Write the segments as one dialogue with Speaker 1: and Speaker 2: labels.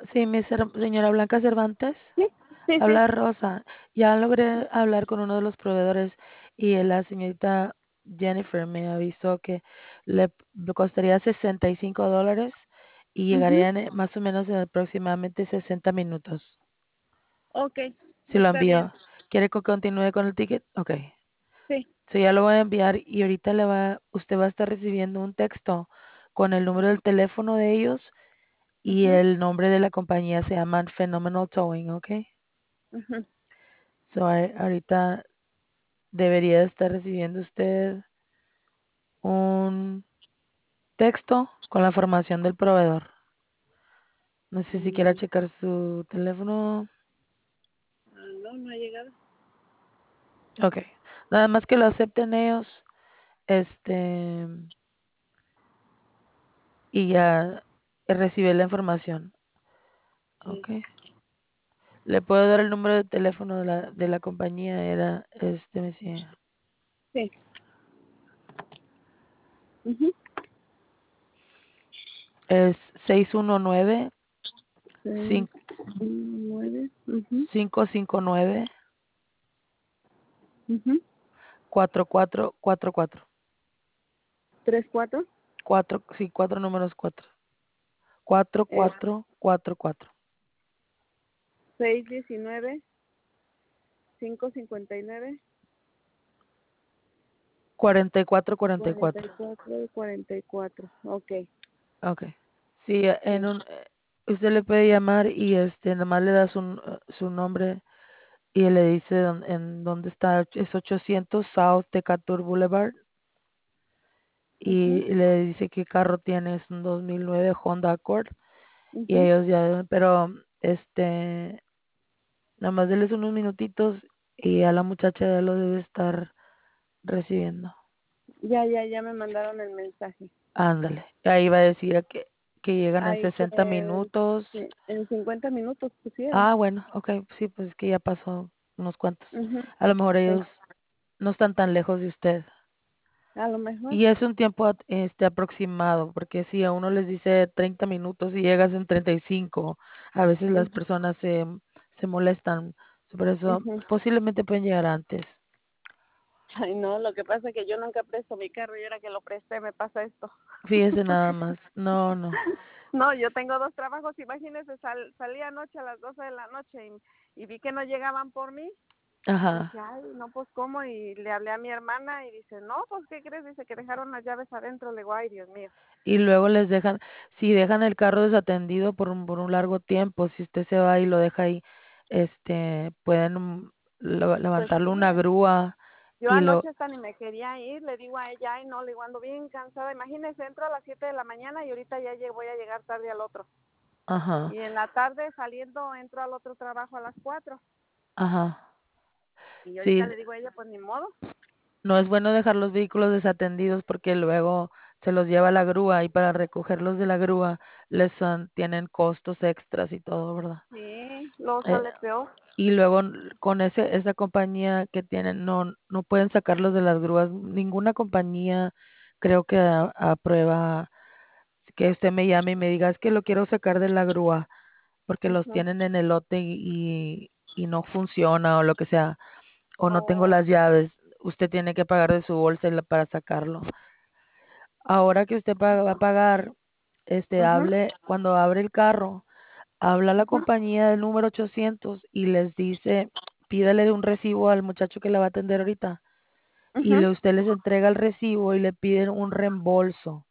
Speaker 1: Sí, señora Blanca Cervantes.
Speaker 2: Sí, sí, sí.
Speaker 1: Habla Rosa. Ya logré hablar con uno de los proveedores y la señorita Jennifer me avisó que le costaría $65 y
Speaker 2: Ujú.
Speaker 1: llegarían más o menos en aproximadamente 60 minutos.
Speaker 2: Ok,
Speaker 1: Si lo
Speaker 2: está bien.
Speaker 1: envío. ¿Quiere que continúe con el ticket? Ok.
Speaker 2: Sí.
Speaker 1: So ya lo voy a enviar y ahorita usted va a estar recibiendo un texto con el número del teléfono de ellos y
Speaker 2: Ujú,
Speaker 1: el nombre de la compañía. Se llaman Phenomenal Towing, ¿ok?
Speaker 2: ujú.
Speaker 1: So ahorita debería estar recibiendo usted un texto con la información del proveedor. No sé si quiera
Speaker 2: Mm,
Speaker 1: checar su teléfono.
Speaker 2: no, no ha llegado.
Speaker 1: Ok. Nada más que lo acepten ellos. Este. Y ya recibe la información.
Speaker 2: Sí,
Speaker 1: Ok. Le puedo dar el número de teléfono de la compañía. Me decía,
Speaker 2: sí. Ujú.
Speaker 1: es 619
Speaker 2: 6, 9. Ujú,
Speaker 1: 559
Speaker 2: ujú.
Speaker 1: 4444.
Speaker 2: 3, 4.
Speaker 1: Cuatro, sí, cuatro números, cuatro,
Speaker 2: Es
Speaker 1: cuatro, cuatro, cuatro.
Speaker 2: 6, 19, 5, 59,
Speaker 1: 44, 44.
Speaker 2: 44, 44. Ok.
Speaker 1: Ok. Sí,
Speaker 2: Sí.
Speaker 1: usted le puede llamar y nomás le da su nombre y le dice en dónde está. Es 800 South Decatur Boulevard
Speaker 2: Ujú,
Speaker 1: y le dice qué carro tiene. Es un 2009 Honda Accord y
Speaker 2: ujú.
Speaker 1: ellos ya, pero nada más denles unos minutitos y a la muchacha ya lo debe estar recibiendo.
Speaker 2: Ya me mandaron el mensaje.
Speaker 1: Ándale. Ahí va a decir que llegan en
Speaker 2: Ahí
Speaker 1: 60 minutos.
Speaker 2: sí, en 50 minutos pusieron.
Speaker 1: Ah, bueno, ok, sí, pues es que ya pasó unos cuantos.
Speaker 2: Ujú.
Speaker 1: A lo mejor
Speaker 2: Sí,
Speaker 1: ellos no están tan lejos de usted.
Speaker 2: a lo mejor.
Speaker 1: Y es un tiempo aproximado, porque si a uno les dice 30 minutos y llegas en 35, a veces las
Speaker 2: Ujú,
Speaker 1: personas se molestan. Por eso
Speaker 2: ujú.
Speaker 1: posiblemente pueden llegar antes.
Speaker 2: Ay, no, lo que pasa es que yo nunca presto mi carro y ahora que lo presté me pasa esto.
Speaker 1: Fíjese nada más. No, no.
Speaker 2: No, yo tengo dos trabajos, imagínese, salí anoche a las 12 de la noche y vi que no llegaban por mí.
Speaker 1: Ajá.
Speaker 2: Dije, ay, no, pues cómo, y le hablé a mi hermana y dice, no, pues ¿qué crees? Dice que dejaron las llaves adentro. Le digo, ay, Dios mío.
Speaker 1: Y luego si dejan el carro desatendido por un largo tiempo, si usted se va y lo deja ahí, pueden
Speaker 2: Pues
Speaker 1: levantarle
Speaker 2: sí,
Speaker 1: una grúa
Speaker 2: yo
Speaker 1: y
Speaker 2: anoche hasta ni me quería ir, le digo a ella, ay, no, le digo, ando bien cansada. Imagínese, entro a las 7 de la mañana y ahorita ya voy a llegar tarde al otro.
Speaker 1: ajá,
Speaker 2: Y en la tarde saliendo entro al otro trabajo a las 4.
Speaker 1: ajá,
Speaker 2: Y ahorita
Speaker 1: sí,
Speaker 2: le digo a ella, pues ni modo.
Speaker 1: no es bueno dejar los vehículos desatendidos porque luego se los lleva la grúa y para recogerlos de la grúa tienen costos extras y todo, ¿verdad?
Speaker 2: Sí, luego
Speaker 1: Eh,
Speaker 2: sale peor.
Speaker 1: y luego con esa compañía que tienen, no pueden sacarlos de las grúas. Ninguna compañía creo que aprueba que usted me llame y me diga, es que lo quiero sacar de la grúa porque los
Speaker 2: Ujú.
Speaker 1: tienen en el lote y no funciona o lo que sea, o no tengo
Speaker 2: O,
Speaker 1: las llaves. Usted tiene que pagar de su bolsa para sacarlo. Ahora que usted va a pagar,
Speaker 2: ujú,
Speaker 1: cuando abre el carro, habla a la
Speaker 2: ujú,
Speaker 1: compañía del número 800 y les dice, pídale un recibo al muchacho que le va a atender ahorita. Y
Speaker 2: ujú.
Speaker 1: usted les entrega el recibo y le piden un reembolso.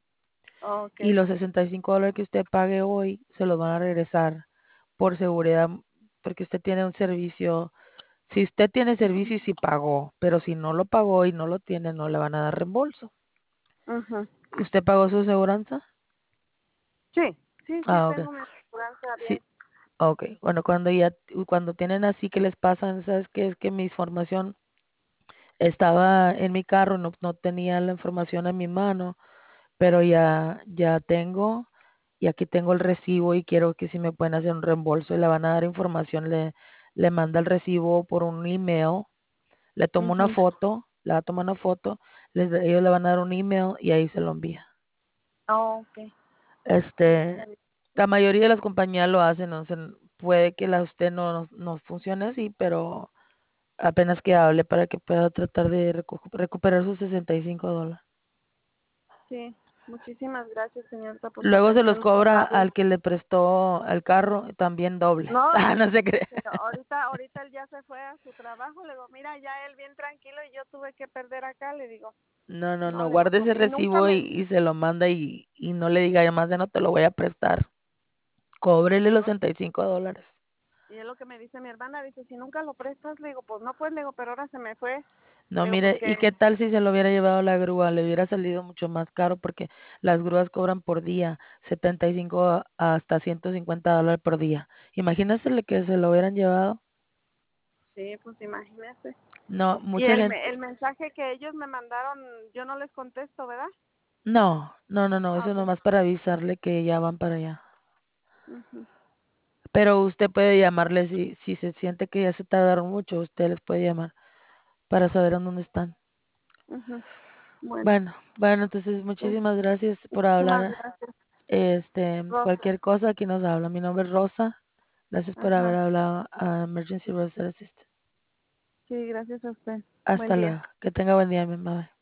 Speaker 1: Y
Speaker 2: Okay.
Speaker 1: los $65 que usted pague hoy se los van a regresar por seguridad, porque usted tiene un servicio. Si usted tiene servicio y si pagó, pero si no lo pagó y no lo tiene, no le van a dar reembolso.
Speaker 2: Ujú.
Speaker 1: ¿Usted pagó su aseguranza?
Speaker 2: Sí, sí, sí,
Speaker 1: Ah, ok.
Speaker 2: tengo mi aseguranza
Speaker 1: Sí,
Speaker 2: bien.
Speaker 1: ok. Bueno, cuando tienen así que les pasan, ¿sabes qué? Es que mi información estaba en mi carro, no tenía la información en mi mano, pero ya tengo, y aquí tengo el recibo y quiero que si me pueden hacer un reembolso y le van a dar información, le manda el recibo por un email, le tomo una
Speaker 2: Ujú.
Speaker 1: foto, le va a tomar una foto, ellos le van a dar un email y ahí se lo envía.
Speaker 2: Oh, ok. Sí, está
Speaker 1: Este,
Speaker 2: bien.
Speaker 1: La mayoría de las compañías lo hacen, o sea, puede que la usted no funcione así, pero apenas que hable para que pueda tratar de recuperar sus $65.
Speaker 2: Sí, muchísimas gracias, señorita, por su
Speaker 1: Luego se los
Speaker 2: atención muy
Speaker 1: cobra
Speaker 2: amable.
Speaker 1: al que le prestó el carro también doble.
Speaker 2: No,
Speaker 1: Ah, no se cree.
Speaker 2: pero ahorita él ya se fue a su trabajo, le digo, mira, ya él bien tranquilo y yo tuve que perder acá, le digo,
Speaker 1: No, no,
Speaker 2: no,
Speaker 1: no,
Speaker 2: le digo,
Speaker 1: guarde ese
Speaker 2: y nunca
Speaker 1: recibo y se lo manda y no le diga además de no te lo voy a prestar. Cóbrele los $65.
Speaker 2: y es lo que me dice mi hermana, dice, si nunca lo prestas, le digo, pues no, pues, le digo, pero ahora se me fue,
Speaker 1: No,
Speaker 2: le digo,
Speaker 1: mire, ¿y
Speaker 2: porque,
Speaker 1: qué tal si se lo hubiera llevado la grúa? Le hubiera salido mucho más caro porque las grúas cobran por día, 75 hasta $150 por día. Imagínese que se lo hubieran llevado.
Speaker 2: sí, pues imagínese.
Speaker 1: No,
Speaker 2: Y
Speaker 1: mucha gente.
Speaker 2: el mensaje que ellos me mandaron, yo no les contesto, ¿verdad?
Speaker 1: No, no, no, no,
Speaker 2: Ah,
Speaker 1: eso
Speaker 2: ok.
Speaker 1: nomás para avisarle que ya van para allá.
Speaker 2: Ujú,
Speaker 1: Pero usted puede llamarle si se siente que ya se tardaron mucho, usted les puede llamar para saber en dónde están.
Speaker 2: ujú. Bueno,
Speaker 1: Bueno, bueno, entonces
Speaker 2: pues,
Speaker 1: muchísimas gracias por
Speaker 2: muchísimas
Speaker 1: hablar.
Speaker 2: gracias, Rosa.
Speaker 1: Cualquier cosa aquí nos habla. Mi nombre es Rosa. Gracias por haber
Speaker 2: Ajá.
Speaker 1: hablado a Emergency Roadside Assistant.
Speaker 2: Sí, gracias a usted. Buen
Speaker 1: Hasta
Speaker 2: día.
Speaker 1: luego. Que tenga buen día, mi madre.